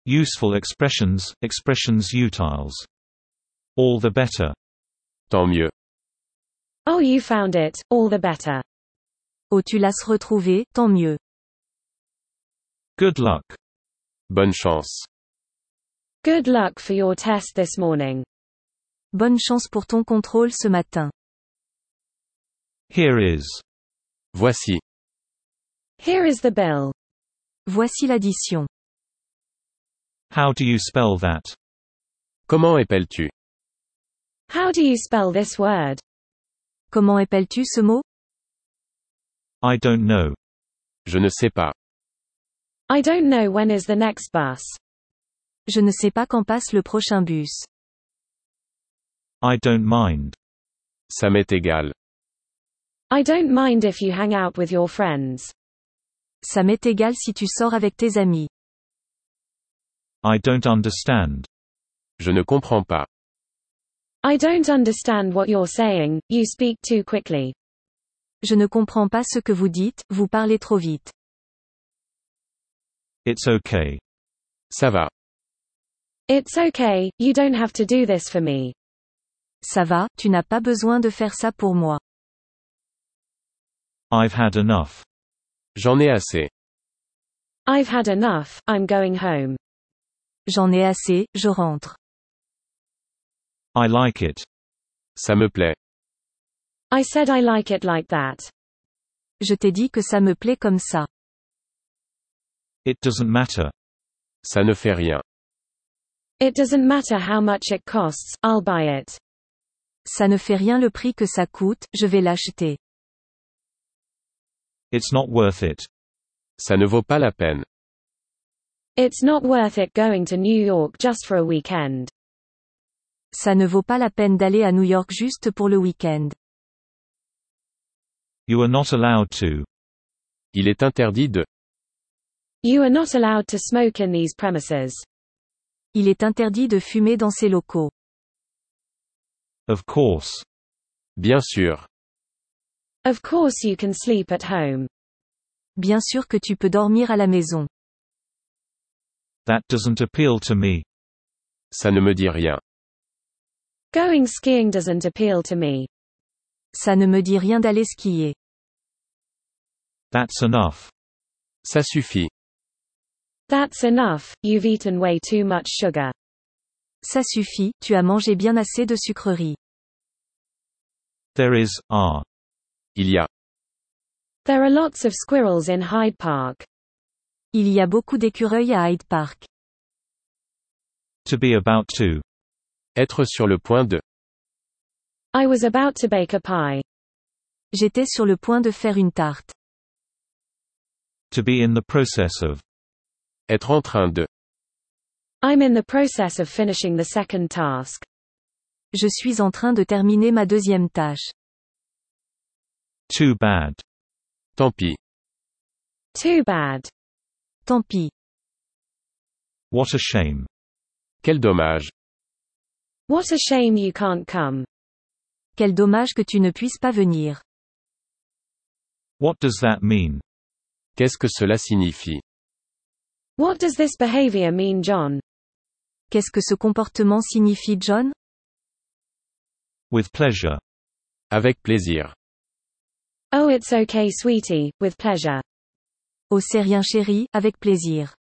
Useful expressions, expressions utiles. All the better. Tant mieux. Oh, you found it, all the better. Oh, tu l'as retrouvé, tant mieux. Good luck. Bonne chance. Good luck for your test this morning. Bonne chance pour ton contrôle ce matin. Here is. Voici. Here is the bill. Voici l'addition. How do you spell that? Comment épelles-tu? How do you spell this word? Comment épelles-tu ce mot? I don't know. Je ne sais pas. I don't know when is the next bus. Je ne sais pas quand passe le prochain bus. I don't mind. Ça m'est égal. I don't mind if you hang out with your friends. Ça m'est égal si tu sors avec tes amis. I don't understand. Je ne comprends pas. I don't understand what you're saying, you speak too quickly. Je ne comprends pas ce que vous dites, vous parlez trop vite. It's okay. Ça va. It's okay, you don't have to do this for me. Ça va, tu n'as pas besoin de faire ça pour moi. I've had enough. J'en ai assez. I've had enough, I'm going home. J'en ai assez, je rentre. I like it. Ça me plaît. I said I like it like that. Je t'ai dit que ça me plaît comme ça. It doesn't matter. Ça ne fait rien. It doesn't matter how much it costs, I'll buy it. Ça ne fait rien le prix que ça coûte, je vais l'acheter. It's not worth it. Ça ne vaut pas la peine. It's not worth it going to New York just for a weekend. Ça ne vaut pas la peine d'aller à New York juste pour le week-end. You are not allowed to. Il est interdit de. You are not allowed to smoke in these premises. Il est interdit de fumer dans ces locaux. Of course. Bien sûr. Of course you can sleep at home. Bien sûr que tu peux dormir à la maison. That doesn't appeal to me. Ça ne me dit rien. Going skiing doesn't appeal to me. Ça ne me dit rien d'aller skier. That's enough. Ça suffit. That's enough, you've eaten way too much sugar. Ça suffit, tu as mangé bien assez de sucreries. There is, are. Il y a. There are lots of squirrels in Hyde Park. Il y a beaucoup d'écureuils à Hyde Park. To be about to. Être sur le point de. I was about to bake a pie. J'étais sur le point de faire une tarte. To be in the process of. Être en train de. I'm in the process of finishing the second task. Je suis en train de terminer ma deuxième tâche. Too bad. Tant pis. Too bad. Tant pis. What a shame. Quel dommage. What a shame you can't come. Quel dommage que tu ne puisses pas venir. What does that mean? Qu'est-ce que cela signifie? What does this behavior mean, John? Qu'est-ce que ce comportement signifie, John? With pleasure. Avec plaisir. Oh, it's okay, sweetie, with pleasure. Oh, c'est rien chérie, avec plaisir.